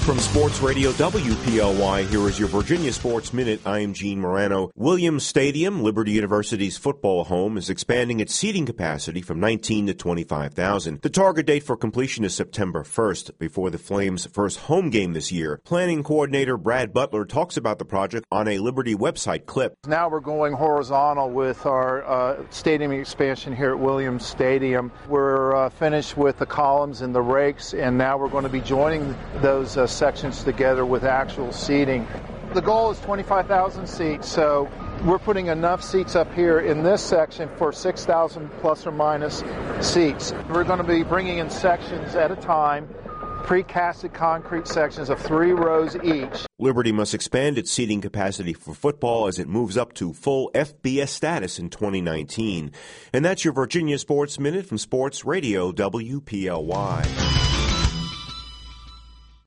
From Sports Radio WPLY, here is your Virginia Sports Minute. I am Gene Morano. Williams Stadium, Liberty University's football home, is expanding its seating capacity from 19 to 25,000. The target date for completion is September 1st, before the Flames' first home game this year. Planning coordinator Brad Butler talks about the project on a Liberty website clip. Now we're going horizontal with our stadium expansion here at Williams Stadium. We're finished with the columns and the rakes, and now we're going to be joining those sections together with actual seating. The goal is 25,000 seats, so we're putting enough seats up here in this section for 6,000 plus or minus seats. We're going to be bringing in sections at a time, precasted concrete sections of 3 rows each. Liberty must expand its seating capacity for football as it moves up to full FBS status in 2019. And that's your Virginia Sports Minute from Sports Radio WPLY.